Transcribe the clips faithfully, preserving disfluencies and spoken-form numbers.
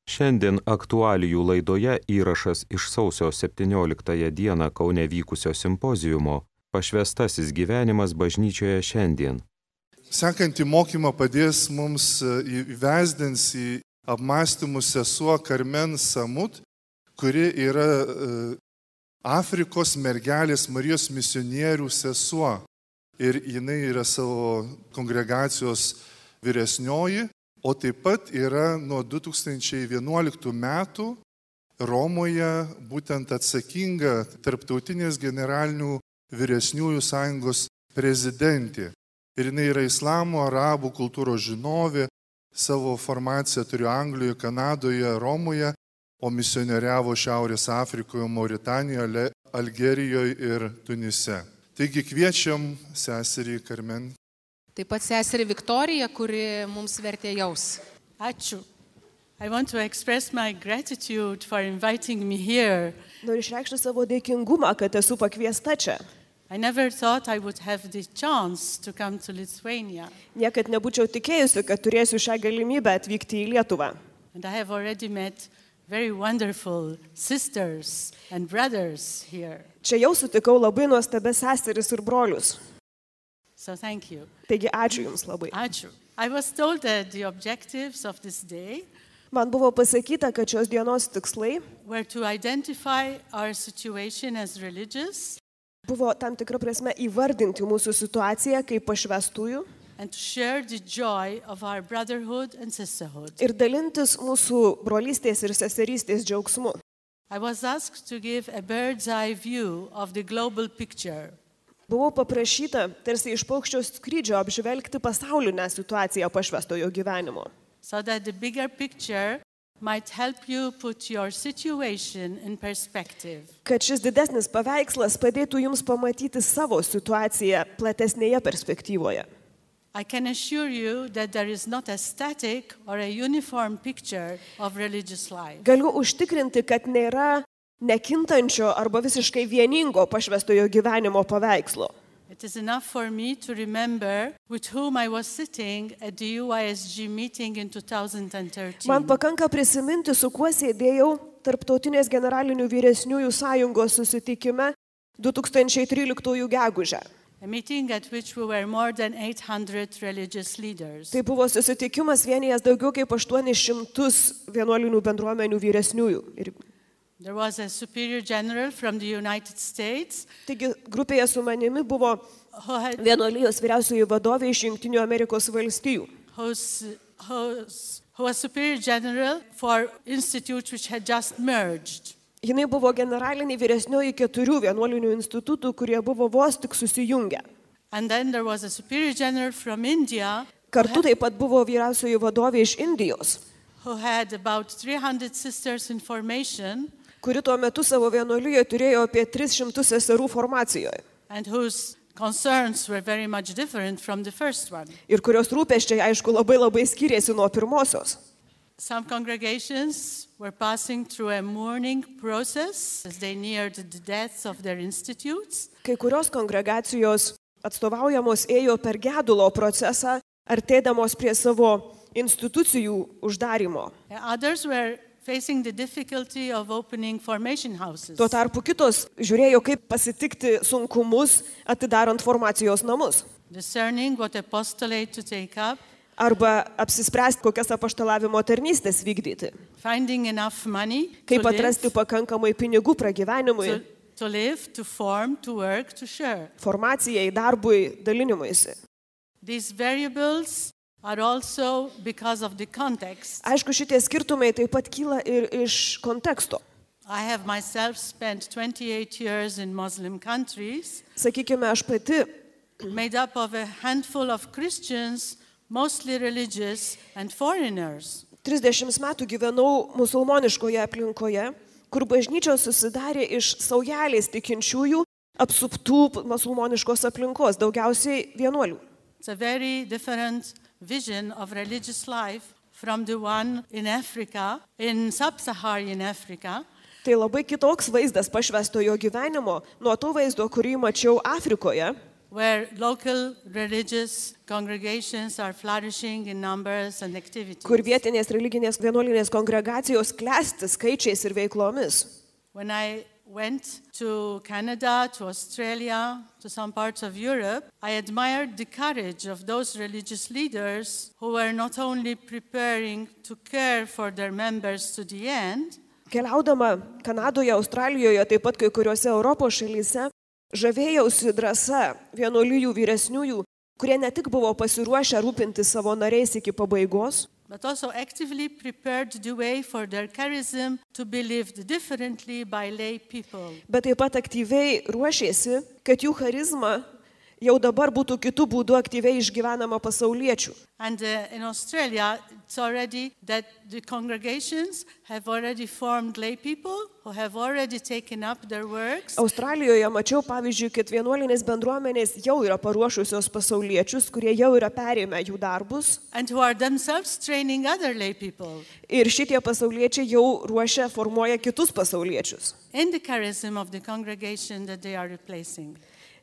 Šiandien aktualijų laidoje įrašas iš sausio septynioliktąją dieną Kaune vykusio simpoziumo Pašvęstasis gyvenimas bažnyčioje šiandien. Sekantį mokymą padės mums įvesdins į apmąstymus sesuo Karmen Samut, kuri yra Afrikos mergelės Marijos misionierių sesuo. Ir jinai yra savo kongregacijos vyresnioji, o taip pat yra nuo du tūkstančiai vienuoliktų metų Romoje būtent atsakinga Tarptautinės generalinių vyresniųjų sąjungos prezidentė. Ir jinai yra islamo, arabų kultūros žinovė, savo formaciją turėjo Anglijoje, Kanadoje, Romoje, o misionieriavo Šiaurės Afrikoje, Mauritanijoje, Algerijoje ir Tunise. Taigi kviečiam seserį Karmen. Taip pat seserį Viktoriją, kuri mums vertė jaus. Ačiū. I want to express my gratitude for inviting me here. Noriu išreikšti savo dėkingumą, kad esu pakviesta čia. I never thought I would have the chance to come to Lithuania. Niekad nebūčiau tikėjusi, kad turėsiu šią galimybę atvykti į Lietuvą. And I have already met very wonderful sisters and brothers here. Čia jau sutikau labai nuostabias seseris ir brolius. So thank you. Taigi ačiū Jums labai. Ačiū. I was told that the objectives of this day Man buvo pasakyta, kad šios dienos tikslai were to identify our situation as religious buvo tam tikra prasme įvardinti mūsų situaciją kaip pašvęstųjų and to share the joy of our brotherhood and sisterhood. ir dalintis mūsų brolystės ir seserystės džiaugsmu. I was asked to give a bird's eye view of the global picture. Buvau paprašyta tarsi iš paukščio skrydžio apžvelgti pasaulinę situaciją pašvęstojo gyvenimo. So that the bigger picture might help you put your situation in perspective. Kad šis didesnis paveikslas padėtų Jums pamatyti savo situaciją platesnėje perspektyvoje. I can assure you that there is not a static or a uniform picture of religious life. Galiu užtikrinti, kad nėra nekintančio arba visiškai vieningo pašvęstojo gyvenimo paveikslo. It is enough for me to remember with whom I was sitting at the U I S G meeting in two thousand thirteen. Man pakanka prisiminti, su kuo sėdėjau Tarptautinės generalinių vyresniųjų sąjungos susitikime du tūkstančiai tryliktųjų gegužę. A meeting at which we were more than eight hundred religious leaders. Tai buvo susitikimas vienijęs daugiau kaip aštuonis šimtus vienuolinių bendruomenių vyresniųjų. Ir There was a superior general from the United States. Taigi grupėje su manimi buvo had, vienuolijos vyriausioji vadovė iš Jungtinių Amerikos valstijų. Who's, who's, who was superior general for institutes which had just merged. Jinai buvo generalinė vyresnioji keturių vienuolinių institutų, kurie buvo vos tik susijungę. And then there was a superior general from India. Kartu taip pat buvo vyriausioji vadovė iš Indijos, Who had about three hundred sisters in formation. Kuri tuo metu savo vienuolijoje turėjo apie tris šimtus seserų formacijoje. And whose concerns were very much different from the first one. Ir kurios rūpesčiai, aišku, labai labai skiriasi nuo pirmosios. Some congregations were passing through a mourning process as they neared the deaths of their institutes. Kai kurios kongregacijos atstovaujamos ėjo per gedulo procesą, artėdamos prie savo institucijų uždarimo. Others were facing the difficulty of opening formation houses. Tuo tarpu kitos žiūrėjo, kaip pasitikti sunkumus atidarant formacijos namus. Discerning what apostolate to take up. Arba apsispręsti, kokias apaštalavimo tarnystės vykdyti. Finding enough money. Kaip atrasti pakankamai pinigų pragyvenimui. To, to live, to form, to work, to share. Formacijai, darbui, dalinimuisi. These variables are also because of the context. Aišku, šitie skirtumai taip pat kyla ir iš konteksto. I have myself spent twenty-eight years in Muslim countries. Sakykime, aš pati made up of a handful of Christians, mostly religious and foreigners. trisdešimt metų gyvenau musulmoniškoje aplinkoje, kur bažnyčios susidarė iš saujelės tikinčiųjų apsuptų musulmoniškos aplinkos, daugiausiai vienuolių. It's a very different vision of religious life from the one in Africa, in sub-Saharan Africa. Tai labai kitoks vaizdas pašvęstojo gyvenimo nuo to vaizdo, kurį mačiau Afrikoje. where local religious congregations are flourishing in numbers and activities. kur vietinės religinės vienuolinės kongregacijos klesti skaičiais ir veiklomis. When I went to Canada, to Australia, to some parts of Europe, I admired the courage of those religious leaders who were not only preparing to care for their members to the end, Keliaudama Kanadoje, Australijoje, taip pat kai kuriuose Europos šalyse, žavėjausi drąsa vienuolijų vyresniųjų, kurie ne tik buvo pasiruošę rūpinti savo nariais iki pabaigos, but also actively prepared the way for their charism to be lived differently by lay people. bet taip pat aktyviai ruošėsi, kad jų charizma jau dabar būtų kitų būdų aktyviai išgyvenama pasauliečių. And uh, in Australia, it's already that the congregations have already formed lay people who have already taken up their works. Australijoje mačiau, pavyzdžiui, kad vienuolinės bendruomenės jau yra paruošusios pasauliečius, kurie jau yra perėmę jų darbus. And who are themselves training other lay people Ir šitie pasauliečiai jau ruošia, formuoja kitus pasauliečius. in the charism of the congregation that they are replacing.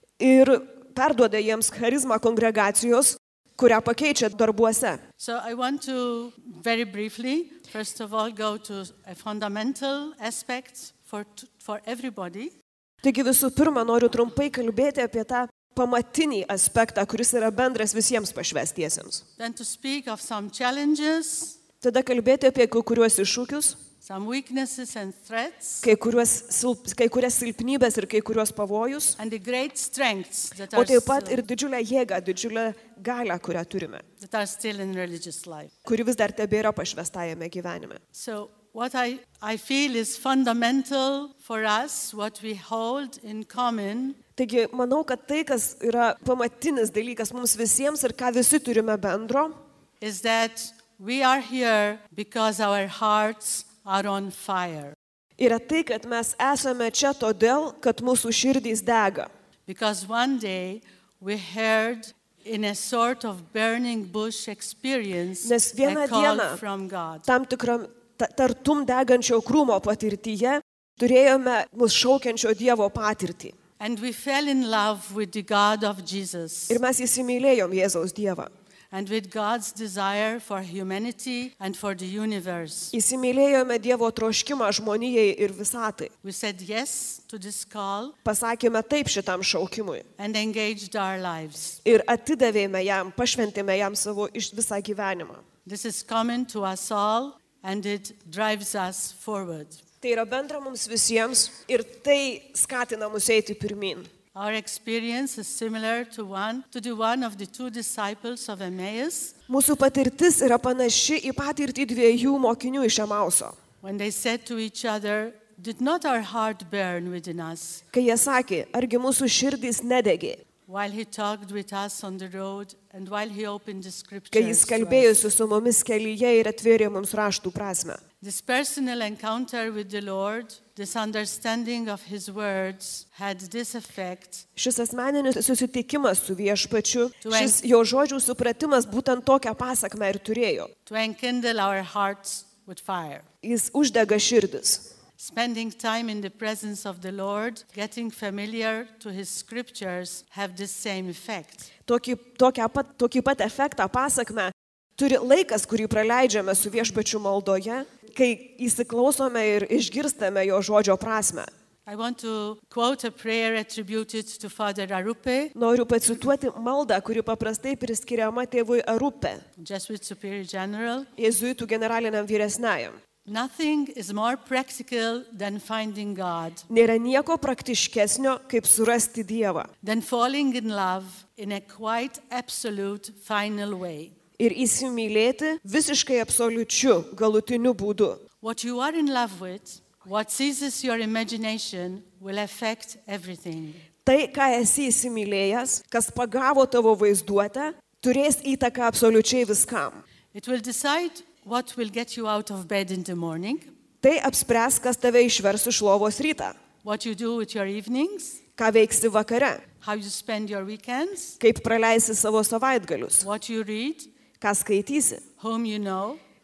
Ir perduoda jiems charizmą kongregacijos, kurią pakeičia darbuose. So I want to very briefly, first of all, go to a fundamental aspect for, for everybody. Taigi visų pirma, noriu trumpai kalbėti apie tą pamatinį aspektą, kuris yra bendras visiems pašvęstiesiems. Then to speak of some challenges, Tada kalbėti apie kai kuriuos iššūkius, some weaknesses and threats, kai, kuriuos, silp- kai kurias silpnybės ir kai kuriuos pavojus, and the great strengths that o are, taip pat still, ir didžiulę jėgą, didžiulę galę, kurią turime, that are still in religious life. kuri vis dar tebėra pašvęstajame gyvenime. So what I, I feel is fundamental for us, what we hold in common, Taigi, manau, kad tai, kas yra pamatinis dalykas mums visiems ir ką visi turime bendro, is that we are here because our hearts are on fire. yra tai, kad mes esame čia todėl, kad mūsų širdys dega. Because one day we heard in a sort of burning bush experience Nes vieną a call dieną from God. tam tikram ta- tartum degančio krūmo patirtyje turėjome mus šaukiančio Dievo patirtį. And we fell in love with the God of Jesus Ir mes įsimylėjom Jėzaus Dievą. and with God's desire for humanity and for the universe. Įsimylėjome Dievo troškimą žmonijai ir visatai. We said yes to this call Pasakėme taip šitam šaukimui. and engaged our lives. Ir atidavėme jam, pašventėme jam savo iš visą gyvenimą. This is common to us all and it drives us forward. Tai yra bendra mums visiems ir tai skatina mus eiti pirmin. Our experience is similar to one to the one of the two disciples of Emmaus Mūsų patirtis yra panaši į patirtį dviejų mokinių iš Emauso. when they said to each other, "Did not our heart burn within us Kai jie sakė, argi mūsų širdys nedegė, while he talked with us on the road and while he opened the kai scriptures jis to us?" kalbėjosi su mumis kelyje ir atvėrė mums raštų prasme. This personal encounter with the Lord, this understanding of his words had this effect Šis asmeninis susitikimas su viešpačiu, Tu šis jo žodžių supratimas būtent tokią pasakmę ir turėjo. to enkindle our hearts with fire. Jis uždega širdis. Spending time in the presence of the Lord, getting familiar to his scriptures have this same effect. Tokį, tokią pat, tokį pat efektą pasakmę turi laikas, kurį praleidžiame su viešpačiu maldoje, kai įsiklausome ir išgirstame jo žodžio prasme. I want to quote a prayer attributed to Father Arupe, Noriu pacituoti maldą, kuri paprastai priskiriama tėvui Arupe, Jesuit Superior General. jėzuitų generaliniam vyresniajam. Nothing is more practical than finding God, Nėra nieko praktiškesnio, kaip surasti Dievą than falling in love in a quite absolute final way. ir įsimylėti visiškai absoliučiu, galutiniu būdu. What you are in love with, what seizes your imagination, will affect everything. Tai, ką esi įsimylėjęs, kas pagavo tavo vaizduotę, turės įtaką absoliučiai viskam. It will decide what will get you out of bed in the morning, Tai apspręs, kas tave išvers iš lovos rytą, what you do with your evenings, ką veiksi vakare, how you spend your weekends, kaip praleisi savo savaitgalius, what you read, ką skaitysi, whom you know,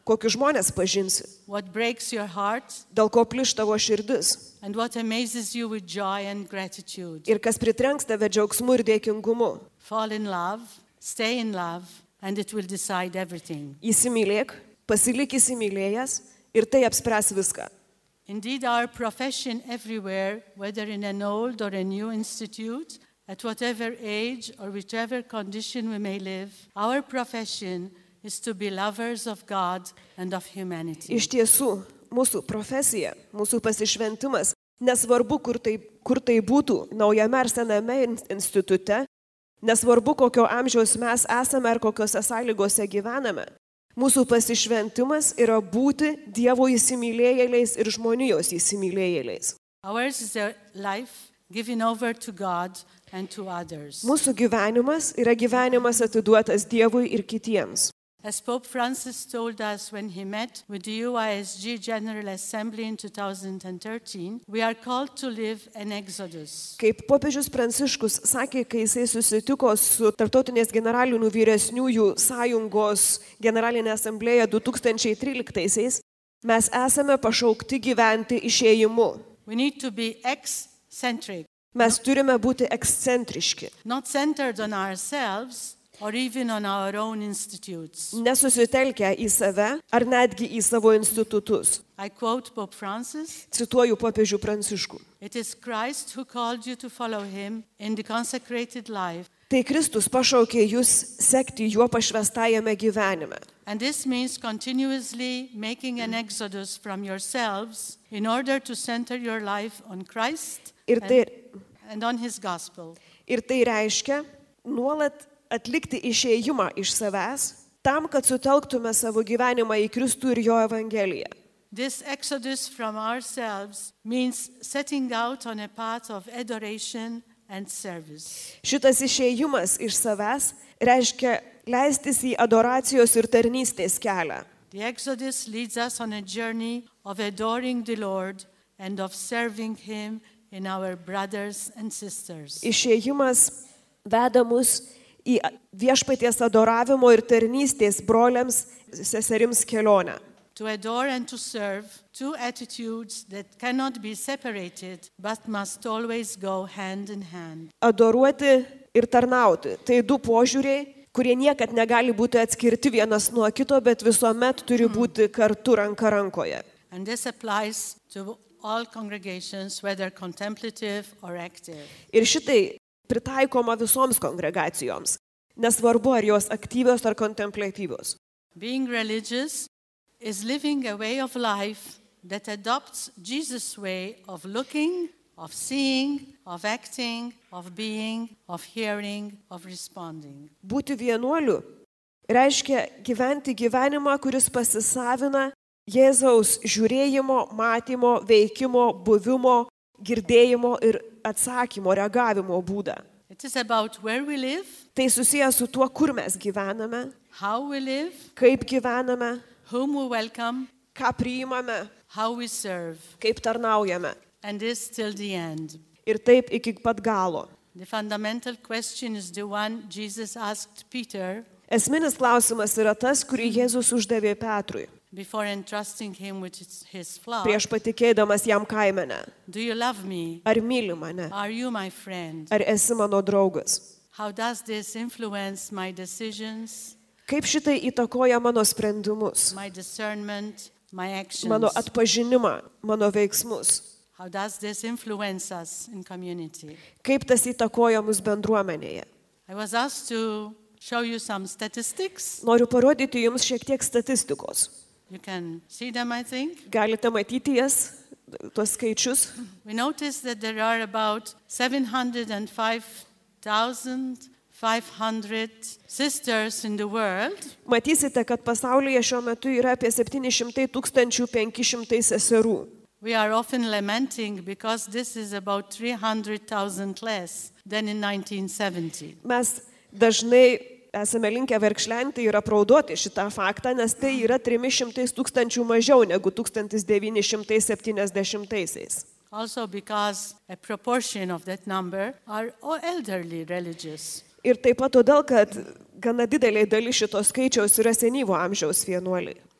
kokius žmonės pažinsi, what breaks your heart, dėl ko plyš tavo širdis and what amazes you with joy and gratitude. ir kas pritrenks tave džiaugsmu ir dėkingumu. Fall in love, stay in love, and it will decide everything. Įsimylėk, pasilik įsimylėjęs ir tai apspręs viską. Indeed, our profession everywhere, whether in an old or a new institute, at whatever age or whichever condition we may live, our profession is to be lovers of God and of humanity. Iš tiesų, mūsų profesija, mūsų pasišventimas, nesvarbu, kur tai, kur tai būtų, naujame ar sename institute, nesvarbu, kokio amžiaus mes esame ar kokiose sąlygose gyvename, mūsų pasišventimas yra būti Dievo įsimylėjėliais ir žmonijos įsimylėjėliais. Ours is a life given over to God and to others. Mūsų gyvenimas yra gyvenimas atiduotas Dievui ir kitiems. As Pope Francis told us when he met with the U I S G General Assembly in two thousand thirteen, we are called to live an exodus. Kaip popiežius Pranciškus sakė, kai jisai susitiko su Tarptautinės generalinių vyresniųjų sąjungos generalinė asamblėja du tūkstančiai tryliktaisiais, mes esame pašaukti gyventi išėjimu. We need to be eccentric, Mes turime būti ekscentriški, not centered on ourselves or even on our own institutes. nesusitelkę į save ar netgi į savo institutus. I quote Pope Francis, Cituoju popiežių Pranciškų. "It is Christ who called you to follow him in the consecrated life, Tai Kristus pašaukė jūs sekti juo pašvestajame gyvenime. and this means continuously making an exodus from yourselves in order to center your life on Christ Ir tai, and, and on his gospel. ir tai reiškia nuolat atlikti išėjimą iš savęs, tam, kad sutelktume savo gyvenimą į Kristų ir jo evangeliją. This exodus from ourselves means setting out on a path of adoration and service. Šitas išėjimas iš savęs reiškia leistis į adoracijos ir tarnystės kelią. The exodus leads us on a journey of adoring the Lord and of serving him in our brothers and sisters. Išėjimas veda mus į viešpaties adoravimo ir tarnystės broliams, seserims kelionę. To adore and to serve, two attitudes that cannot be separated but must always go hand in hand. Adoruoti ir tarnauti. Tai du požiūriai, kurie niekad negali būti atskirti vienas nuo kito, bet visuomet turi būti kartu ranka rankoje. And this applies to all congregations, whether contemplative or active. Ir šitai pritaikoma visoms kongregacijoms, nesvarbu ar jos aktyvios ar kontemplatyvios. Being religious is living a way of life that adopts Jesus' way of looking, of seeing, of acting, of being, of hearing, of responding. Būti vienuoliu reiškia gyventi gyvenimą, kuris pasisavina Jėzaus žiūrėjimo, matymo, veikimo, buvimo, girdėjimo ir atsakymo, reagavimo būdą. It is about where we live, Tai susijęs su tuo, kur mes gyvename, how we live, kaip gyvename, whom we welcome, ką priimame, how we serve, kaip tarnaujame. and this till the end. Ir taip iki pat galo. The fundamental question is the one Jesus asked Peter Esminis klausimas yra tas, kurį Jėzus uždavė Petrui, before entrusting him with his, his flock. prieš patikėdamas jam kaimenę. Do you love me? Ar myli mane? Are you my friend? Ar esi mano draugas? How does this influence my decisions, Kaip šitai įtakoja mano sprendimus, my discernment, my actions? mano atpažinimą, mano veiksmus? How does this influence us in community? Kaip tas įtakoja mus bendruomenėje? I was asked to show you some statistics. Noriu parodyti jums šiek tiek statistikos. You can see them, I think. Galite matyti jas, tuos skaičius. We noticed that there are about seven hundred five thousand five hundred sisters in the world. Matysite, kad pasaulyje šiuo metu yra apie septyni šimtai tūkstančių penki šimtai seserų. We are often lamenting because this is about three hundred thousand less than in nineteen seventy. Mes dažnai esame linkę verkšlenti ir apraudoti šitą faktą, nes tai yra trimis šimtais tūkstančių mažiau negu tūkstantis devyni šimtai septyniasdešimtaisiais. Also because a proportion of that number are elderly religious. Ir taip pat todėl, kad gana didelė dalis šito skaičiaus yra senyvo amžiaus vienuoliai.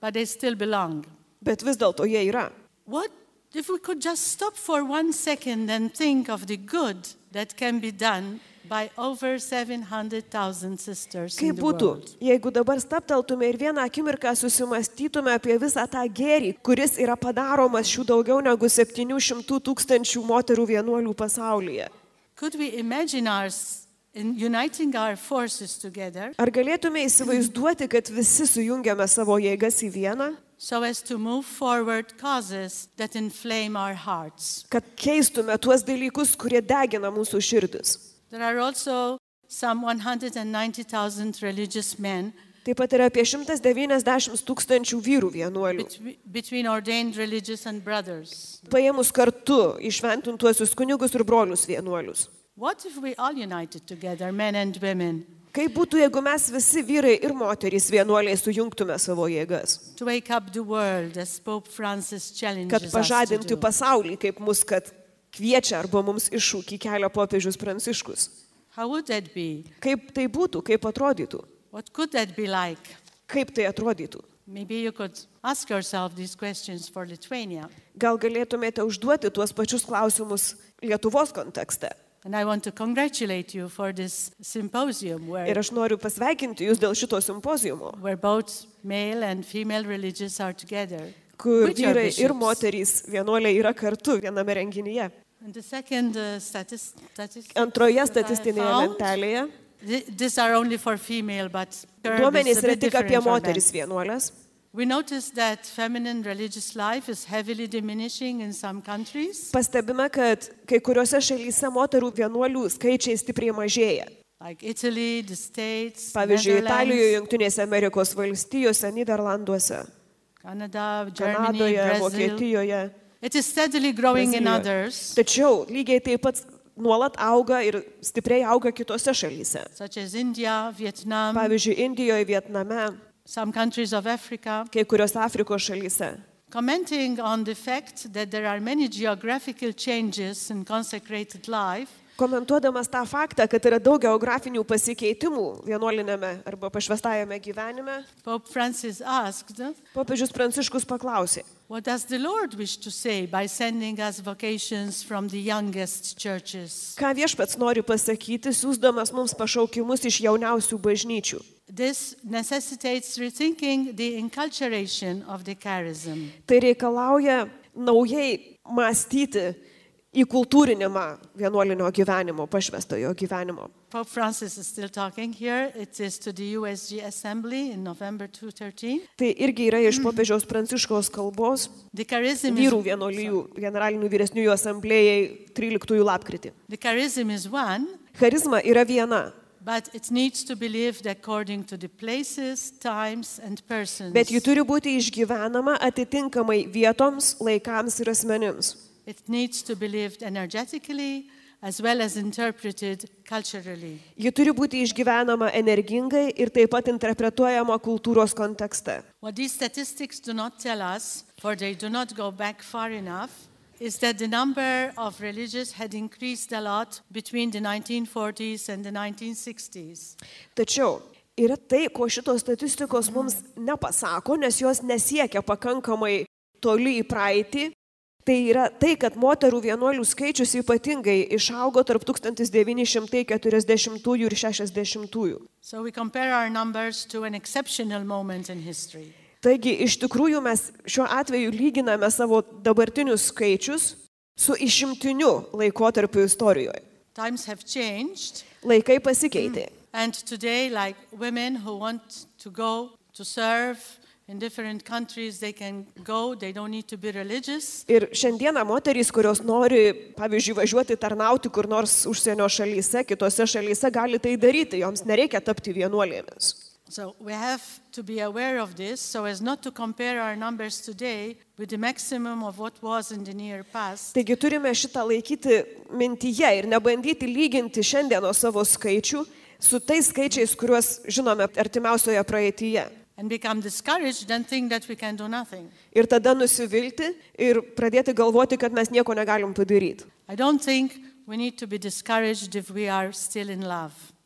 but they still belong. Bet vis dėlto jie yra. What if we could just stop for one second and think of the good that can be done by over seven hundred thousand sisters in Kaip the būtų, world? jeigu dabar stapteltume ir vieną akimirką susimastytume apie visą tą gėrį, kuris yra padaromas šių daugiau negu septynių šimtų tūkstančių moterų vienuolių pasaulyje. Could we imagine us in uniting our forces together Ar galėtume įsivaizduoti, kad visi sujungiame savo jėgas į vieną, so as to move forward causes that inflame our hearts? kad keistume tuos dalykus, kurie degina mūsų širdis? There are also some one hundred ninety thousand religious men Taip pat yra apie šimtas devyniasdešimt tūkstančių vyrų vienuolių. betwe- between ordained religious and brothers. Paėmus kartu išventintuosius kunigus ir brolius vienuolius. What if we all united together, men and women, Kaip būtų, jeigu mes visi vyrai ir moterys vienuoliai sujungtume savo jėgas, to wake up the world as Pope Francis kad challenges us to pažadinti do? pasaulį, kaip mus, kad kviečia arba mums iššūkį kelia popiežius Pranciškus? How would that be? Kaip tai būtų, kaip atrodytų? What could that be like? Kaip tai atrodytų? Maybe you could ask yourself these questions for Lithuania. Gal galėtumėte užduoti tuos pačius klausimus Lietuvos kontekste? And I want to congratulate you for this symposium Ir where, aš noriu pasveikinti jūs dėl šito simpozijumo, where both male and female religious are together. kur With your vyrai ir bishops. moterys vienuoliai yra kartu viename renginyje. And the second uh, statis- statistics Antroje that I statistinėje found, lentelėje th- these are only for female, but curve is duomenys a yra bit tik apie different for men. moteris vienuolės. We noticed that feminine religious life is heavily diminishing in some countries, Pastebime, kad kai kuriuose šalyse moterų vienuolių skaičiai stipriai mažėja. like Italy, the States, Pavyzdžiui, Italijoje, Netherlands, Jungtinėse Amerikos valstijose, Niderlanduose, Canada, Germany, Kanadoje, Brazil. Vokietijoje. It is steadily growing in Brazilijoje. others, Tačiau lygiai taip pat nuolat auga ir stipriai auga kitose šalyse. such as India, Vietnam, Pavyzdžiui, Indijoje, Vietname, some countries of Africa. kai kuriuose Afrikos šalyse. Commenting on the fact that there are many geographical changes in consecrated life, Komentuodamas tą faktą, kad yra daug geografinių pasikeitimų vienuolinėme arba pašvestajame gyvenime, Pope Francis asked, popiežius Pranciškus paklausė, what does the Lord wish to say by sending us vocations from the youngest churches? ką viešpats nori pasakyti, siūsdamas mums pašaukimus iš jauniausių bažnyčių. This necessitates rethinking the enculturation of the charism. Tai reikalauja naujai mąstyti įkultūrinimą vienuolinio gyvenimo, pašvestojo gyvenimo. Pope Francis is still talking here. It is to the U S G Assembly in November two thousand thirteen. Tai irgi yra iš popiežiaus Pranciškaus kalbos The charism vyrų is, vienuolijų generalinių vyresniųjų asamblėjai tryliktųjų lapkritį. the charism is one, Charizma yra viena, but it needs to be lived according to the places, times, and persons. bet ji turi būti išgyvenama atitinkamai vietoms, laikams ir asmenims. It needs to be lived energetically as well as interpreted culturally. Ji turi būti išgyvenama energingai ir taip pat interpretuojama kultūros kontekste. What these statistics do not tell us, for they do not go back far enough, is that the number of religious had increased a lot between the nineteen forties and the nineteen sixties. Tačiau yra tai, ko šitos statistikos mums nepasako, nes jos nesiekia pakankamai toli į praeitį. Tai yra tai, kad moterų vienuolių skaičius ypatingai išaugo tarp tūkstantis devyni šimtai keturiasdešimtųjų ir šešiasdešimtųjų. So we compare our numbers to an exceptional moment in history. Taigi, iš tikrųjų mes šiuo atveju lyginame savo dabartinius skaičius su išimtiniu laikotarpiu istorijoje. Times have changed, Laikai pasikeitė. and today, like women who want to go to serve in different countries, they can go, they don't need to be religious. Ir šiandieną moterys, kurios nori, pavyzdžiui, važiuoti tarnauti kur nors užsienio šalyse, kitose šalyse, gali tai daryti, joms nereikia tapti vienuolėmis. So we have to be aware of this so as not to compare our numbers today with the maximum of what was in the near past. Taigi turime šitą laikyti mintyje ir nebandyti lyginti šiandieno savo skaičių su tais skaičiais, kuriuos žinome artimiausioje praeityje. And become discouraged and think that we can do nothing. Ir tada nusivilti ir pradėti galvoti, kad mes nieko negalim padaryti. I don't think we need to be discouraged if we are still in love.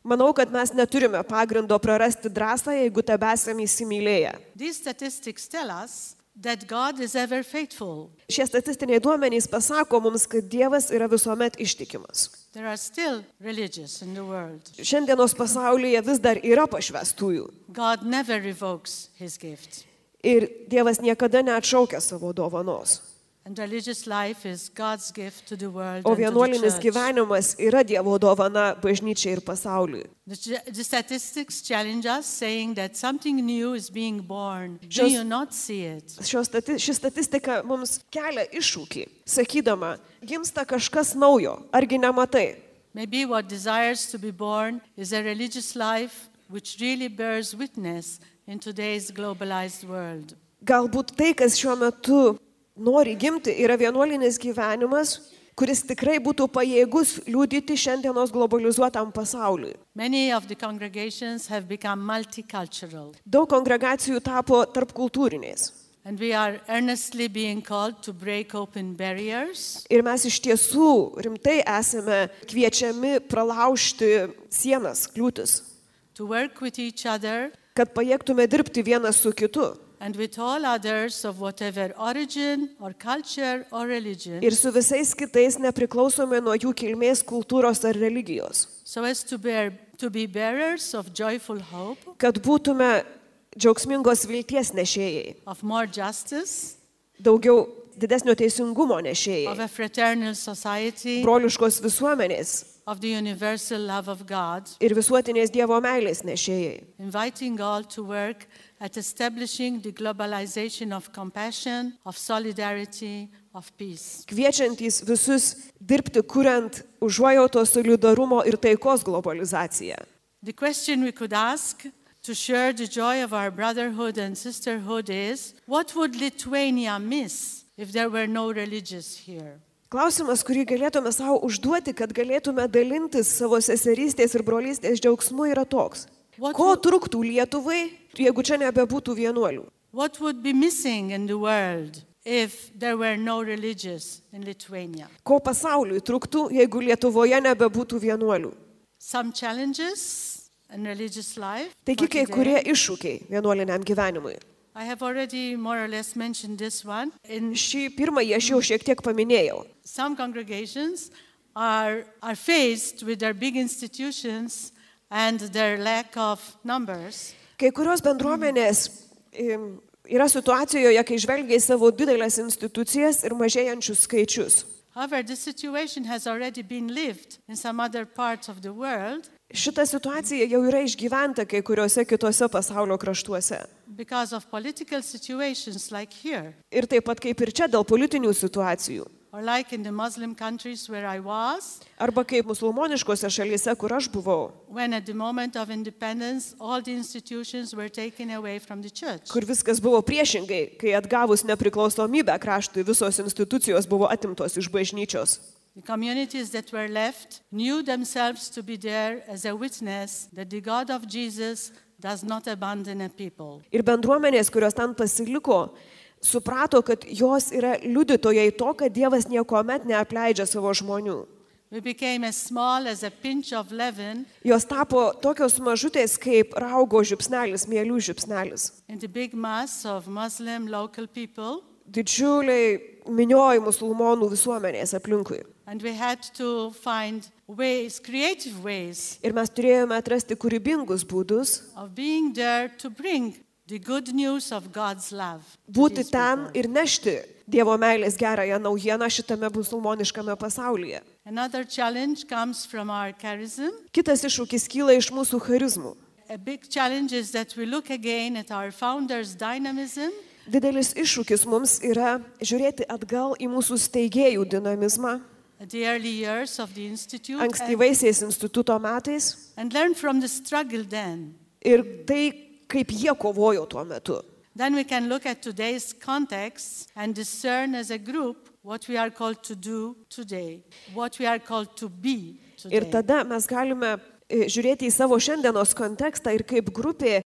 Manau, kad mes neturime pagrindo prarasti drąsą, jeigu tebesame įsimylėję. These statistics tell us that God is ever faithful. Šie statistiniai duomenys pasako mums, kad Dievas yra visuomet ištikimas. There are still religious in the world. Šiandienos pasaulyje vis dar yra pašvestųjų. God never revokes his gift. Ir Dievas niekada neatšaukia savo dovanos. And religious life is God's gift to the world O and to the vienuolinis church. gyvenimas yra Dievo dovana bažnyčiai ir pasauliui. The, the statistics challenge us, saying that something new is being born. Do Just- you not see it? Šios stati, ši statistika mums kelia iššūkį, sakydama, gimsta kažkas naujo, argi nematai? Maybe what desires to be born is a religious life which really bears witness in today's globalized world. Galbūt tai, kas šiuo metu nori gimti, yra vienuolinis gyvenimas, kuris tikrai būtų pajėgus liudyti šiandienos globalizuotam pasauliui. Many of the congregations have become multicultural, Daug kongregacijų tapo tarpkultūriniais. and we are earnestly being called to break open barriers, Ir mes iš tiesų rimtai esame kviečiami pralaužti sienas, kliūtis, to work with each other kad pajėgtume dirbti vienas su kitu. and with all others of whatever origin or culture or religion, Ir su visais kitais nepriklausomai nuo jų kilmės, kultūros ar religijos. so as to bear to be bearers of joyful hope, Kad būtume džiaugsmingos vilties nešėjai, of more justice, daugiau didesnio teisingumo of nešėjai, a fraternal society, broliškos visuomenės of the universal love of God, ir visuotinės Dievo meilės nešėjai. inviting all to work at establishing the globalization of compassion, of solidarity, of peace. Kviečiantys visus dirbti, kuriant užuojautos, solidarumo ir taikos globalizaciją. The question we could ask to share the joy of our brotherhood and sisterhood is, what would Lithuania miss if there were no religious here? Klausimas, kurį galėtume savo užduoti, kad galėtume dalintis savo seserystės ir brolystės džiaugsmu, yra toks. What Ko would- truktų Lietuvai, jeigu čia nebebūtų vienuolių? What would be missing in the world if there were no religious in Lithuania? Ko pasauliui truktų, jeigu Lietuvoje nebebūtų vienuolių? Some challenges in religious life. for Taigi kai today. kurie iššūkiai vienuoliniam gyvenimui. I have already more or less mentioned this one. In Šį pirmąjį aš jau šiek tiek paminėjau. some congregations are, are faced with their big institutions and their lack of numbers. Kai kurios bendruomenės im, yra situacijoje, kai žvelgia į savo didelės institucijas ir mažėjančius skaičius. However, this situation has already been lived in some other parts of the world Šita situacija jau yra išgyventa kai kuriuose kitose pasaulio kraštuose. because of political situations like here, Ir taip pat kaip ir čia dėl politinių situacijų. or like in the Muslim countries where I was, Arba kaip musulmoniškose šalyse, kur aš buvau, when at the moment of independence, all the institutions were taken away from the church. kur viskas buvo priešingai, kai atgavus nepriklausomybę kraštui visos institucijos buvo atimtos iš bažnyčios. The communities that were left knew themselves to be there as a witness that the God of Jesus does not abandon a people. Ir bendruomenės, kurios ten pasiliko, suprato, kad jos yra liudytojai to, kad Dievas niekuomet neapleidžia savo žmonių. We became as small as a pinch of leaven Jos tapo tokios mažutės kaip raugo žiupsnelis, mielių žiupsnelis. in the big mass of Muslim local people, Didžiuliai minioji musulmonų visuomenės aplinkui. and we had to find ways, creative ways Ir mes turėjome atrasti kūrybingus būdus, of being there to bring the good news of God's love to būti these ten people. ir nešti Dievo meilės gerąją naujieną šitame musulmoniškame pasaulyje. Another challenge comes from our charism. Kitas iššūkis kyla iš mūsų charizmų. A big challenge is that we look again at our founder's dynamism Didelis iššūkis mums yra žiūrėti atgal į mūsų steigėjų dinamizmą at the early years of the institute and, ankstyvaisiais instituto metais and learn from the struggle then. ir tai, kaip jie kovojo tuo metu. Then we can look at today's context and discern as a group what we are called to do today, what we are called to be Ir today. tada mes galime e, žiūrėti į savo šiandienos kontekstą ir kaip grupė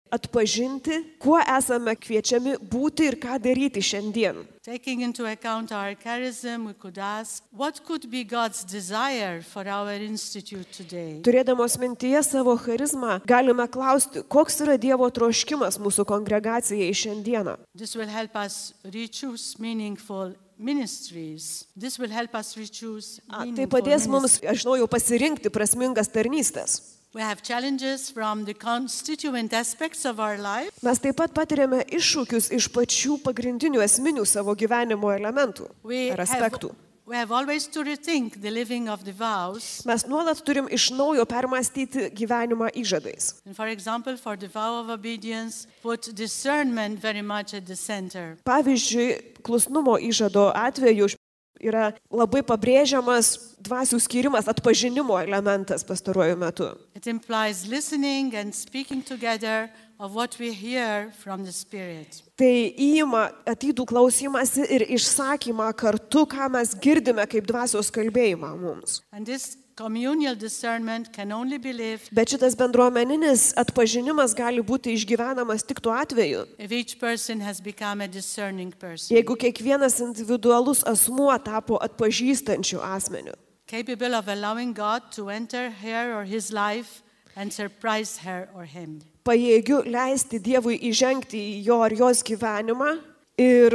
atpažinti, kuo esame kviečiami būti ir ką daryti šiandien. Taking into account our charism, we could ask, what could be God's desire for our institute today? Turėdamos mintyje savo charizmą, galime klausti, koks yra Dievo troškimas mūsų kongregacijai šiandieną. This will help us re-choose meaningful ministries. This will help us re-choose A, tai meaningful padės mums, ministries. aš noriu, pasirinkti prasmingas tarnystės. We have challenges from the constituent aspects of our life. Mes taip pat patiriame iššūkius iš pačių pagrindinių esminių savo gyvenimo elementų We ar have, aspektų. we have always to rethink the living of the vows. Mes nuolat turim iš naujo permastyti gyvenimą įžadais. And for example, for the vow of obedience, put discernment very much at the center. Pavyzdžiui, klusnumo įžado atveju yra labai pabrėžiamas dvasių skyrimas, atpažinimo elementas pastaruoju metu. It implies listening and speaking together of what we hear from the Spirit. Tai įima atidų klausimąsi ir išsakymą kartu, ką mes girdime kaip dvasios kalbėjimą mums. And this communal discernment can only be lived Bet šitas bendruomeninis atpažinimas gali būti išgyvenamas tik tuo atveju, if each person has become a discerning person, jeigu kiekvienas individualus asmuo tapo atpažįstančiu asmeniu, capable of allowing God to enter her or his life and surprise her or him. pajėgiu leisti Dievui įžengti į jo ar jos gyvenimą ir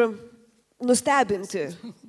nustebinti.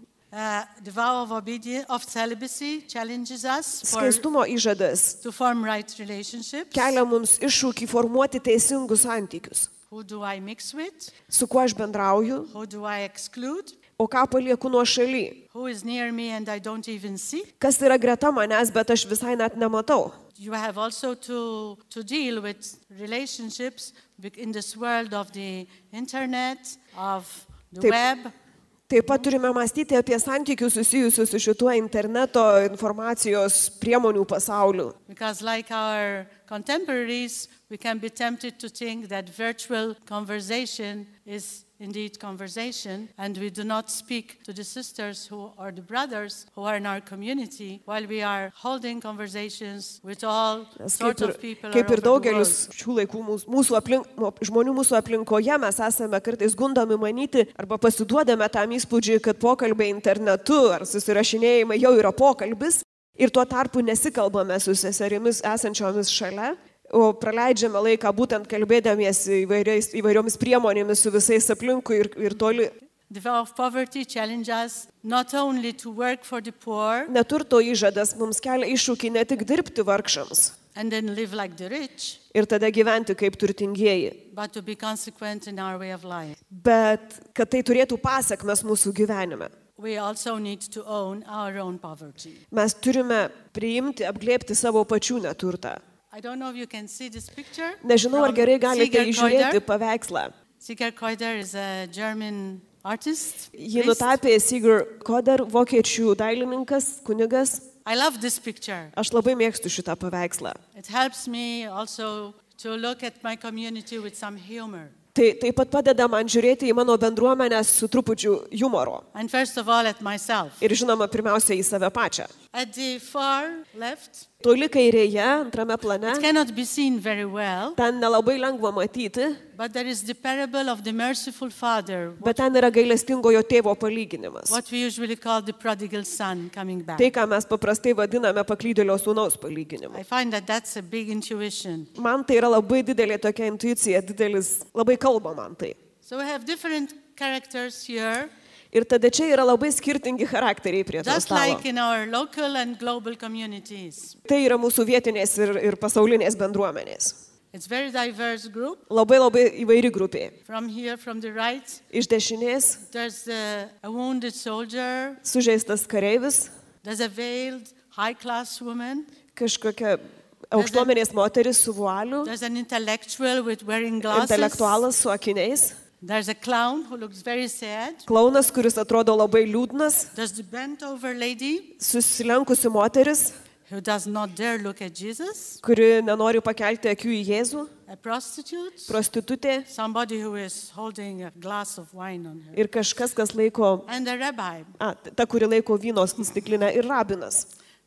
Uh, the vow of obedience, of celibacy challenges us for, Skaistumo įžadas to form right relationships. kelia mums iššūkį formuoti teisingus santykius. Who do I mix with? Su kuo aš bendrauju, Who do I exclude? o ką palieku nuo šaly. Who is near me and I don't even see? Kas yra greta manęs, bet aš visai net nematau. You have also to, to deal with relationships in this world of the internet, of the Taip. web. Taip pat turime mąstyti apie santykius susijusius su šituo interneto informacijos priemonių pasauliu. Because like our contemporaries, we can be tempted to think that virtual conversation is indeed conversation, and we do not speak to the sisters who or the brothers who are in our community while we are holding conversations with all Nes sorts Kaip ir, of people all kaip over ir the daugelis world. šių laikų mūsų, mūsų aplink, žmonių mūsų aplinkoje mes esame kartais gundomi manyti arba pasiduodame tam įspūdžiui, kad pokalbiai internetu ar susirašinėjimai jau yra pokalbis ir tuo tarpu nesikalbame su seserimis esančiomis šalia, o praleidžiame laiką būtent kalbėdamiesi įvairiais, įvairiomis priemonėmis su visais aplinkui ir, ir toli. The vow of poverty challenges us not only to work for the poor Neturto įžadas mums kelia iššūkį ne tik dirbti vargšams and then live like the rich, ir tada gyventi kaip turtingieji, but to be consequent in our way of life. bet kad tai turėtų pasekmes mūsų gyvenime. We also need to own our own poverty. Mes turime priimti, apglėbti savo pačių neturtą. I don't know if you can see this picture. Nežinau, ar from gerai galite Sigurd įžiūrėti Koider. paveikslą. Sigurd Koider is a German artist. Jį priest. nutapė Sigurd Koider, vokiečių dailininkas, kunigas. I love this picture. Aš labai mėgstu šitą paveikslą. It helps me also to look at my community with some humor. Tai taip pat padeda man žiūrėti į mano bendruomenę su trupučiu humoro. And first of all at myself. Ir žinoma, pirmiausia į save pačią. At the far left, Toli kairėje, antrame plane, it cannot be seen very well, ten nelabai lengva matyti, but there is the parable of the merciful father, bet ten yra gailestingojo tėvo palyginimas. what we usually call the prodigal son coming back. Tai, ką mes paprastai vadiname paklydėlio sūnaus palyginimu. I find that that's a big intuition. Man tai yra labai didelė tokia intuicija, didelis, labai kalba man tai. So we have different characters here, Ir tada čia yra labai skirtingi charakteriai prie to just stalo. like in our local and global communities. Tai yra mūsų vietinės ir, ir pasaulinės bendruomenės. It's very diverse group. Labai labai įvairi grupė. From here, from the right, Iš dešinės there's a, a wounded soldier, sužeistas kareivis, there's a veiled high-class woman, kažkokia aukštuomenės moteris su vualiu, there's an intellectual with wearing glasses, intelektualas su akiniais, there's a clown who looks very sad, klaunas, kuris atrodo labai liūdnas, there's the bent-over lady susilenkusi moteris, who does not dare look at Jesus, kuri nenori pakelti akių į Jėzų, a prostitute, prostitutė somebody who is holding a glass of wine on her, ir kažkas, kas laiko, and a rabbi. a, ta, kuri laiko vyno stiklinę ir rabinas.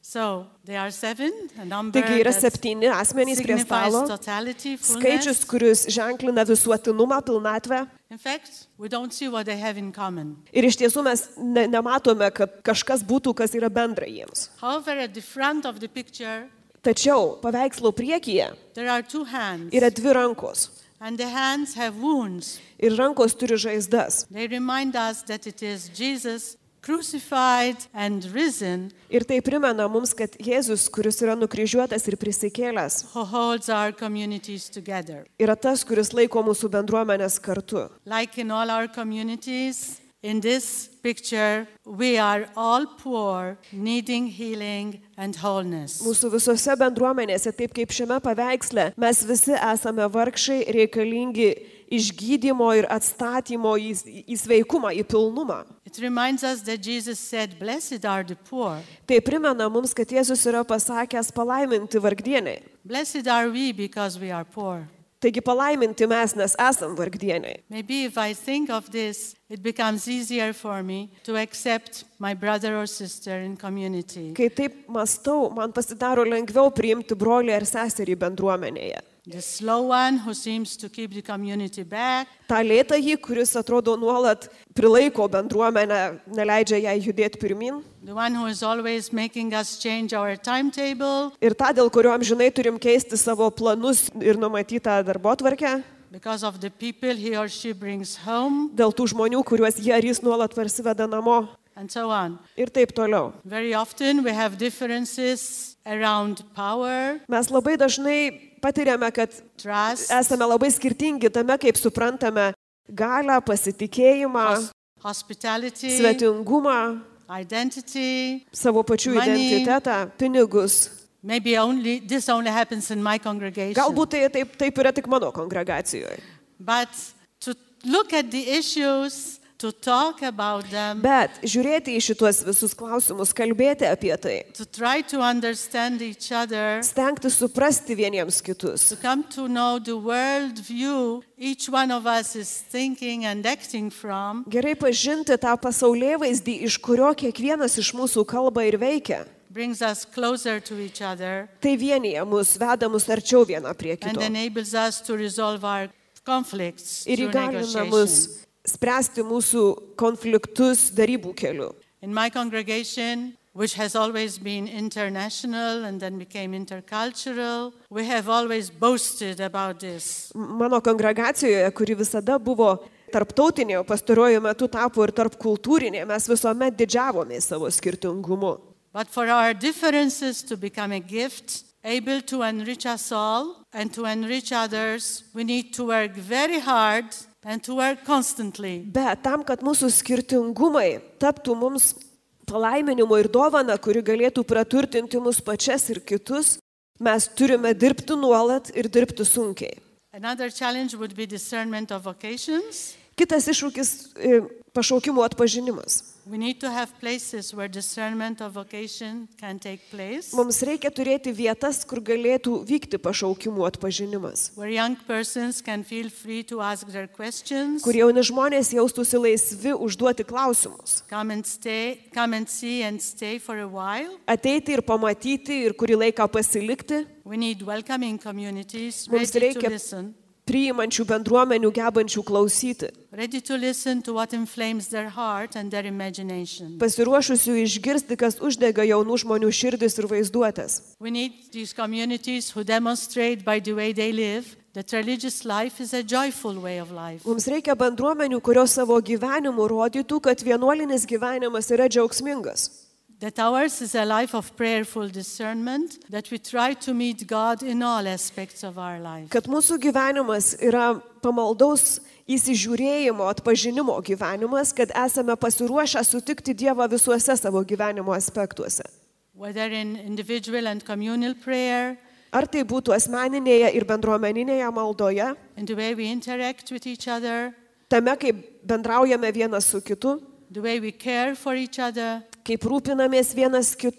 So, there are seven, a number Taigi yra that septyni asmenys prie signifies stalo, totality, skaičius, fullness. kuris ženklina visuotinumą, pilnatvę. In fact, we don't see what they have in common. Ir iš tiesų mes ne, nematome, kad kažkas būtų, kas yra bendra jiems. However, at the front of the picture, Tačiau paveikslo priekyje there are two hands, yra dvi rankos. and the hands have wounds. Ir rankos turi žaizdas. They remind us that it is Jesus crucified and risen Ir tai primena mums, kad Jėzus, kuris yra nukryžiuotas ir prisikėlęs, who holds our communities together. yra tas, kuris laiko mūsų bendruomenės kartu. Like in all our communities, in this picture, we are all poor, needing healing and wholeness. Mūsų visose bendruomenėse, taip kaip šiame paveiksle, mes visi esame vargšai, reikalingi išgydymo ir atstatymo į, į sveikumą, į pilnumą. It reminds us that Jesus said, "Blessed are the poor." Tai primena mums, kad Jėzus yra pasakęs palaiminti vargdieniai. Blessed are we because we are poor. Taigi palaiminti mes, nes esam vargdieniai. Maybe if I think of this, it becomes easier for me to accept my brother or sister in community. Kai taip mąstau, man pasidaro lengviau priimti brolį ar seserį bendruomenėje. The slow one who seems to keep the community back, Ta lėtąjį, kuris atrodo nuolat prilaiko bendruomenę, neleidžia jai judėti pirmin. the one who is always making us change our timetable Ir tą, dėl kurio amžinai turim keisti savo planus ir numatytą darbotvarkę. because of the people he or she brings home, Dėl tų žmonių, kuriuos jie ar jis nuolat parsiveda namo. and so on. Ir taip toliau. Very often we have differences around power, Mes labai dažnai patiriame, kad trust, esame labai skirtingi tame, kaip suprantame galą, pasitikėjimą, hos- hospitality, svetingumą, identity. savo pačių Money. identitetą, pinigus. Maybe only this only happens in my congregation. Galbūt tai taip, taip yra tik mano kongregacijoje. But to look at the issues, to talk about them, Bet žiūrėti į šituos visus klausimus, kalbėti apie tai, to try to understand each other, stengti suprasti vieniems kitus, to come to know the world view each one of us is thinking and acting from, gerai pažinti tą pasaulėvaizdį, iš kurio kiekvienas iš mūsų kalba ir veikia. brings us closer to each other, Tai vienyje mus, veda mus arčiau viena prie and kito. enables us to resolve our conflicts Ir through įgalina negotiation. mus spręsti mūsų konfliktus darybų keliu. In my congregation, which has always been international and then became intercultural, we have always boasted about this. Mano kongregacijoje, kuri visada buvo tarptautinė, o pastaruoju metu tapo ir tarpkultūrinė, mes visuomet didžiavomės savo skirtingumu. But for our differences to become a gift, able to enrich us all and to enrich others, we need to work very hard and to work constantly. Bet tam, kad mūsų skirtingumai taptų mums palaiminimu ir dovana, kuri galėtų praturtinti mus pačias ir kitus, mes turime dirbti nuolat ir dirbti sunkiai. Another challenge would be discernment of vocations. Kitas iššūkis e, - pašaukimų atpažinimas. We need to have places where discernment of vocation can take place, Mums reikia turėti vietas, kur galėtų vykti pašaukimų atpažinimas. where young persons can feel free to ask their questions, Kur jauni žmonės jaustųsi laisvi užduoti klausimus. come and stay, come and see and stay for a while. Ateiti ir pamatyti ir kurį laiką pasilikti. We need welcoming communities, Mums ready to reikia listen, priimančių bendruomenių, gebančių klausyti. ready to listen to what inflames their heart and their imagination. Pasiruošusių išgirsti, kas uždega jaunų žmonių širdis ir vaizduotės. We need these communities who demonstrate by the way they live that religious life is a joyful way of life. Mums reikia bendruomenių, kurios savo gyvenimu rodytų, kad vienuolinis gyvenimas yra džiaugsmingas. That ours is a life of prayerful discernment, that we try to meet God in all aspects of our life. Kad mūsų gyvenimas yra pamaldaus įsižiūrėjimo, atpažinimo gyvenimas, kad esame pasiruošę sutikti Dievą visuose savo gyvenimo aspektuose. Whether in individual and communal prayer, Ar tai būtų asmeninėje ir bendruomeninėje maldoje, in the way we interact with each other, tame, kaip bendraujame vienas su kitu, the way we care for each other, kaip rūpinamės vienas kitu,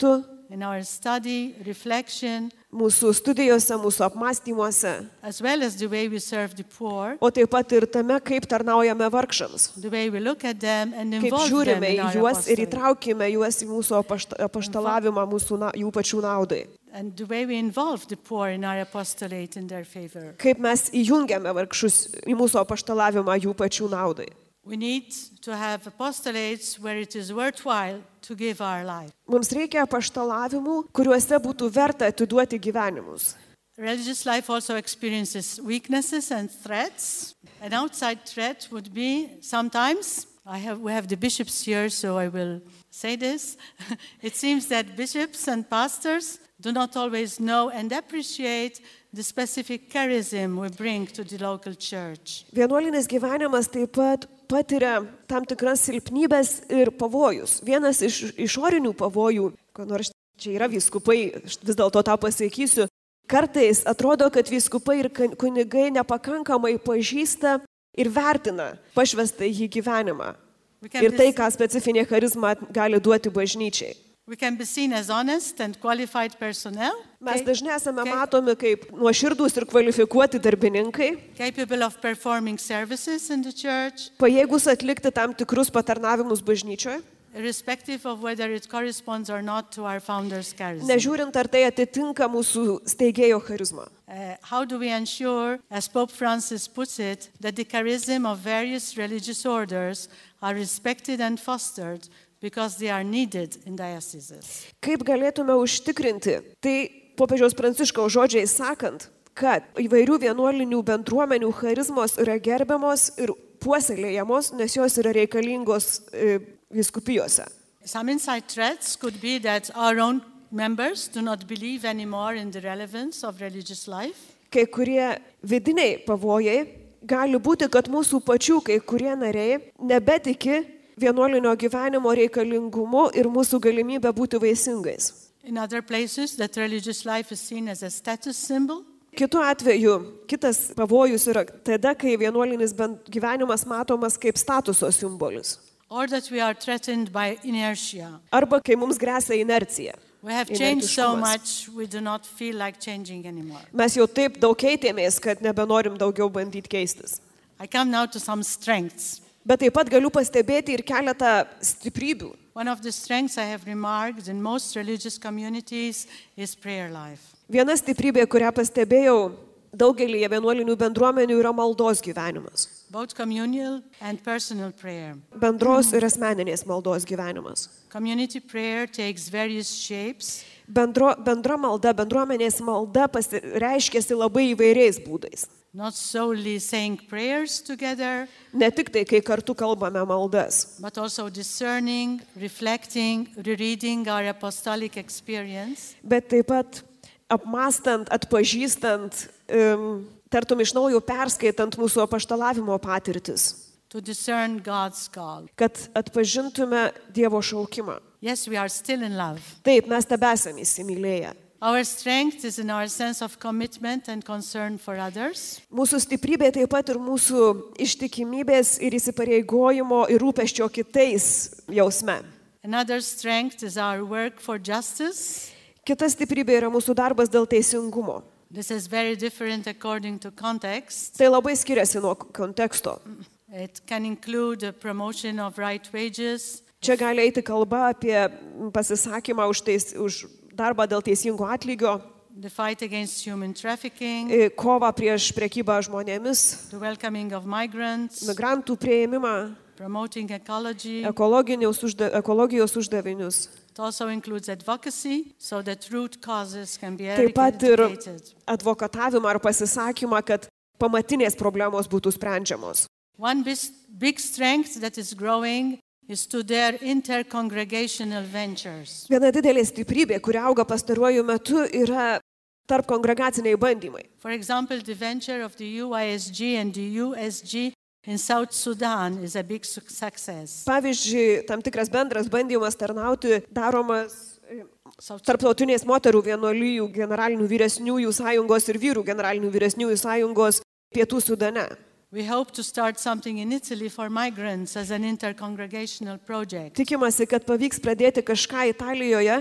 in our study, reflection, mūsų studijose, mūsų apmąstymuose, as well as the way we serve the poor, o taip pat ir tame, kaip tarnaujame vargšams. the way we look at them and Kaip involve them žiūrime in į our juos ir apostolate. įtraukime juos į mūsų apašta- apaštalavimą mūsų, na, jų pačių naudai. And the way we involve the poor in our apostolate in their favor. Kaip mes įjungiame vargšus į mūsų apaštalavimą jų pačių naudai. We need to have apostolates where it is worthwhile to give our life. Mums reikia apaštalavimų, kuriuose būtų verta atiduoti gyvenimus. Religious life also experiences weaknesses and threats. An outside threat would be sometimes, I have, we have the bishops here, so I will say this. It seems that bishops and pastors do not always know and appreciate the specific charism we bring to the local church. Vienuolinis gyvenimas taip pat patiria tam tikras silpnybės ir pavojus. Vienas iš išorinių pavojų, ko nors čia yra vyskupai, aš vis dėlto tą pasakysiu, kartais atrodo, kad vyskupai ir kunigai nepakankamai pažįsta ir vertina pašvestą jį gyvenimą. We can Ir be- tai, ką specifinė charizma gali duoti bažnyčiai. We can be seen as honest and qualified personnel, Mes ca- dažnai esame ca- matomi kaip nuoširdūs ir kvalifikuoti darbininkai, capable of performing services in the church, pajėgus atlikti tam tikrus patarnavimus bažnyčioje, irrespective of whether it corresponds or not to our founder's charism. nežiūrint ar tai atitinka mūsų steigėjo charizmą. Uh, how do we ensure, as Pope Francis puts it, that the charism of various religious orders are respected and fostered because they are needed in dioceses? Kaip galėtume užtikrinti, tai popiežiaus Pranciškaus žodžiais sakant, kad įvairių vienuolinių bendruomenių charizmos yra gerbiamos ir puoselėjamos, nes jos yra reikalingos e, vyskupijose. Some inside threats could be that our own members do not believe anymore in the relevance of religious life. Kai kurie vidiniai pavojai gali būti, kad mūsų pačių kai kurie nariai nebetiki vienuolinio gyvenimo reikalingumu ir mūsų galimybę būti vaisingais. In other places, that religious life is seen as a status symbol. Kitu atveju, kitas pavojus yra tada, kai vienuolinis bent- gyvenimas matomas kaip statuso simbolis. Or that we are threatened by inertia. Arba kai mums grėsia inercija. We have changed so Inertiškumas. much, we do not feel like changing anymore. Mes jau taip daug keitėmės, kad nebenorim daugiau bandyti keistis. I come now to some strengths. Bet taip pat galiu pastebėti ir keletą stiprybių. One of the strengths I have remarked in most religious communities is prayer life. Viena stiprybė, kurią pastebėjau daugelį vienuolinių bendruomenių, yra maldos gyvenimas. Both communal and personal prayer. Bendros ir asmeninės maldos gyvenimas. Community prayer takes various shapes. Bendro, bendra malda, bendruomenės malda pasi- reiškiasi labai įvairiais būdais. Not solely saying prayers together, Ne tik tai, kai kartu kalbame maldas, but also discerning, reflecting, rereading our apostolic experience, bet taip pat apmastant, atpažįstant, um, tartum iš naujo perskaitant mūsų apaštalavimo patirtis, to discern God's call. kad atpažintume Dievo šaukimą. Yes, we are still in love. Taip, mes tebesame įsimylėję. Our strength is in our sense of commitment and concern for others. Mūsų stiprybė taip pat ir mūsų ištikimybės ir įsipareigojimo ir rūpesčio kitais jausme. Another strength is our work for justice. Kita stiprybė yra mūsų darbas dėl teisingumo. This is very different according to context. Tai labai skiriasi nuo konteksto. It can include the promotion of right wages, Čia gali eiti kalba apie pasisakymą už, teis, už darbą dėl teisingo atlygio, the fight against human trafficking, e, kovą prieš prekybą žmonėmis, the welcoming of migrants, migrantų prieimimą, promoting ecology. ekologinius užda, ekologijos uždavinius. It also includes advocacy, so that root causes can be Taip pat ir eradicated. advokatavimą ar pasisakymą, kad pamatinės problemos būtų sprendžiamos. One bis- big strength that is growing is to their intercongregational ventures. Viena didelė stiprybė, kuri auga pastaruoju metu, yra tarp kongregaciniai bandymai. For example, the venture of the U I S G and the U S G in South Sudan is a big su- success. Pavyzdžiui, tam tikras bendras bandymas tarnauti daromas e, South- Tarptautinės moterų vienuolijų generalinių vyresniųjų sąjungos ir vyrų generalinių vyresniųjų sąjungos Pietų Sudane. We hope to start something in Italy for migrants as an intercongregational project. Tikimasi, kad pavyks pradėti kažką Italijoje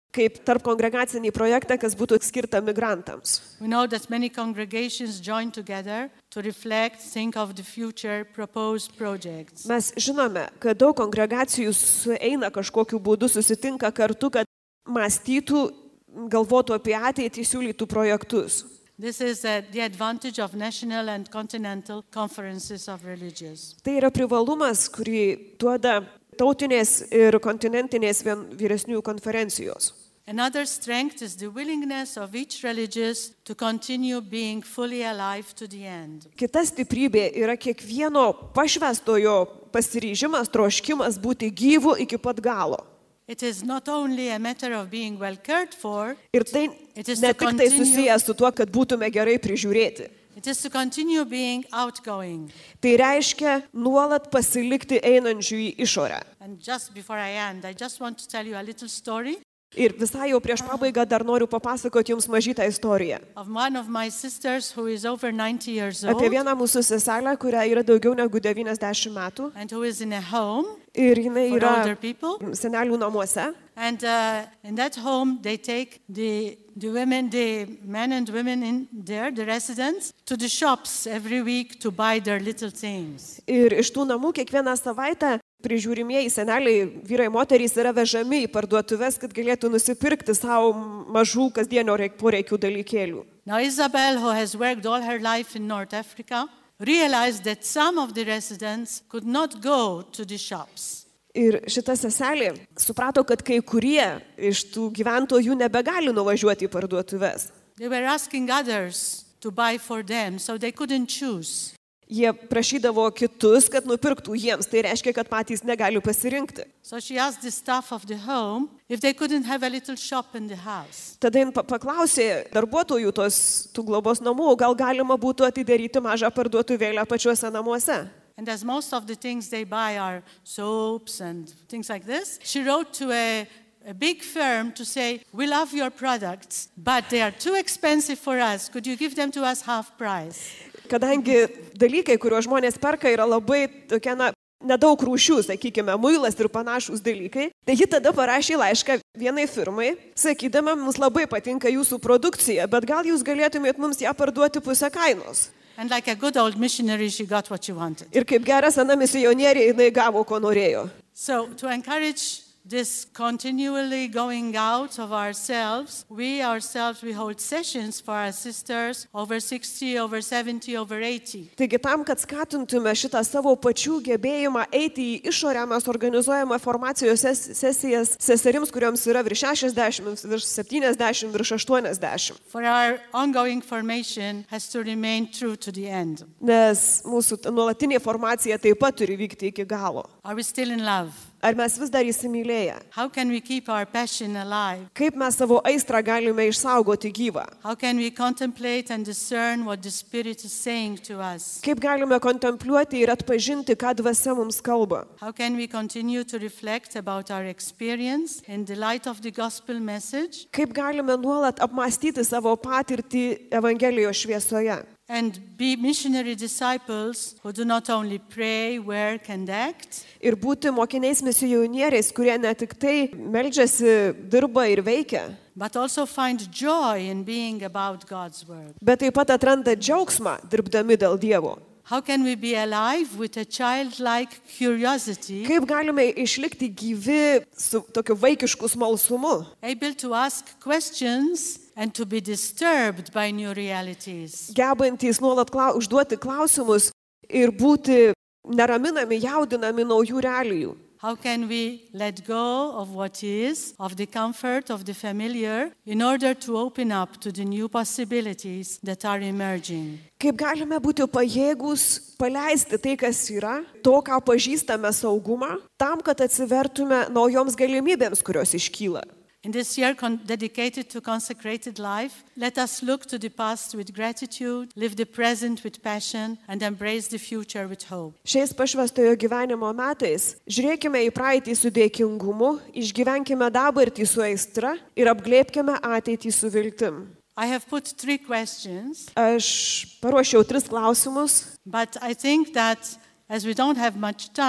kaip tarp kongregacinį projektą, kas būtų skirta migrantams. We know that many congregations join together to reflect, think of the future proposed projects. Mes žinome, kad daug kongregacijų sueina kažkokiu būdu, susitinka kartu, kad mąstytų, galvotų apie ateitį, siūlytų projektus. This is uh, the advantage of national and continental conferences of religious. Tai yra privalumas, kurį duoda tautinės ir kontinentinės vyresniųjų konferencijos. Another strength is the willingness of each religious to continue being fully alive to the end. Kita stiprybė yra kiekvieno pašvęstojo pasiryžimas, troškimas būti gyvu iki pat galo. It is not only a matter of being well cared for, Ir tai it is ne to tik tai continue, susijęs su tuo, kad būtume gerai prižiūrėti. it is to continue being outgoing. Tai reiškia nuolat pasilikti einančių į išorę. And just before I end, I just want to tell you a little story Ir visai jau prieš pabaigą dar noriu papasakoti jums mažytą istoriją. of one of my sisters who is over ninety years old Apie vieną mūsų seselę, kurią yra daugiau negu devyniasdešimt metų. and who is in a home Ir jinai for yra older people. senelių namuose. And uh, in that home, they take the, the women, the men and women in there, the residents, to the shops every week to buy their little things. Ir iš tų namų kiekvieną savaitę prižiūrimieji seneliai, vyrai, moterys yra vežami į parduotuves, kad galėtų nusipirkti savo mažų kasdienio poreikių dalykėlių. Now Isabel, who has worked all her life in North Africa, realized that some of the residents could not go to the shops. Ir šita seselė suprato, kad kai kurie iš tų gyventojų nebegali nuvažiuoti į parduotuves. They were asking others to buy for them, so they couldn't choose. Jie prašydavo kitus, kad nupirktų jiems. Tai reiškia, kad patys negali pasirinkti. So she asked the staff of the home if they couldn't have a little shop in the house. Tada jin pa- paklausė darbuotojų tos tų globos namų, gal galima būtų atidaryti mažą parduotuvėlę pačiuose namuose. And as most of the things they buy are soaps and things like this, she wrote to a, a big firm to say, we love your products, but they are too expensive for us. Could you give them to us half price? Kadangi dalykai, kuriuos žmonės perka, yra labai tokia, na, nedaug rūšių, sakykime, muilas ir panašūs dalykai, tai ji tada parašė laišką vienai firmai, sakydama, mums labai patinka jūsų produkcija, bet gal jūs galėtumėt mums ją parduoti pusę kainos. And like a good old missionary, she got what she wanted. Ir kaip gera sena misionierė, jinai gavo, ko norėjo. So to encourage this continually going out of ourselves, we ourselves, we hold sessions for our sisters over sixty, over seventy, over eighty. Taigi tam, kad skatintume šitą savo pačių gebėjimą eiti į išorę, mes organizuojame formacijos ses- sesijas seserims, kurioms yra virš šešiasdešimt, virš septyniasdešimt, virš aštuoniasdešimt. For our ongoing formation has to remain true to the end. Nes mūsų ta nuolatinė formacija taip pat turi vykti iki galo. Are we still in love? Ar mes vis dar įsimylėję? How can we keep our passion alive? Kaip mes savo aistrą galime išsaugoti gyvą? How can we contemplate and discern what the Spirit is saying to us? Kaip galime kontempliuoti ir atpažinti, ką dvasia mums kalba? How can we continue to reflect about our experience in the light of the gospel message Kaip galime nuolat apmąstyti savo patirtį Evangelijos šviesoje? and be missionary disciples who do not only pray, work, and act, Ir būti mokiniais misionieriais, kurie ne tik tai meldžiasi, dirba ir veikia, but also find joy in being about God's word? bet taip pat atranda džiaugsmą dirbdami dėl Dievo. How can we be alive with a childlike curiosity, Kaip galime išlikti gyvi su tokiu vaikišku smalsumu, able to ask questions and to be disturbed by new realities? gebantys nuolat klau, užduoti klausimus ir būti neraminami, jaudinami naujų realijų? How can we let go of what is, of the comfort of the familiar, in order to open up to the new possibilities that are emerging? Kaip galime būti pajėgus paleisti tai, kas yra, to, ką pažįstame saugumą, tam, kad atsivertume naujoms galimybėms, kurios iškyla. In this year con- dedicated to consecrated life, let us look to the past with gratitude, live the present with passion, and embrace the future with hope. Šiais pašvęstojo gyvenimo metais žiūrėkime į praeitį su dėkingumu, išgyvenkime dabartį su aistra ir apglėbkime ateitį su viltim. I have put three questions, Aš paruošiau tris klausimus, but I think that as we don't have much time,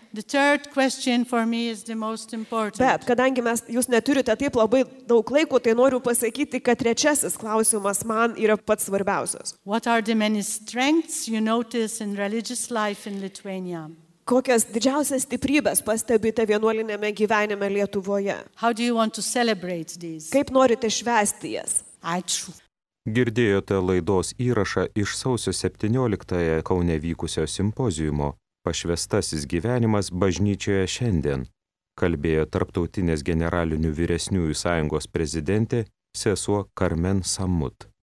The third question for me is the most important. Bet kadangi mes, jūs neturite taip labai daug laiko, tai noriu pasakyti, kad trečiasis klausimas man yra pats svarbiausias. What are the many strengths you notice in religious life in Lithuania? Kokias didžiausias stiprybės pastebite vienuolinėme gyvenime Lietuvoje? How do you want to celebrate these? Kaip norite švęsti jas? Ačiū. Girdėjote laidos įrašą iš sausio septynioliktąją Kaune vykusio simpoziumo Pašvęstasis gyvenimas bažnyčioje šiandien. Kalbėjo Tarptautinės generalinių vyresniųjų sąjungos prezidentė sesuo Karmen Samut.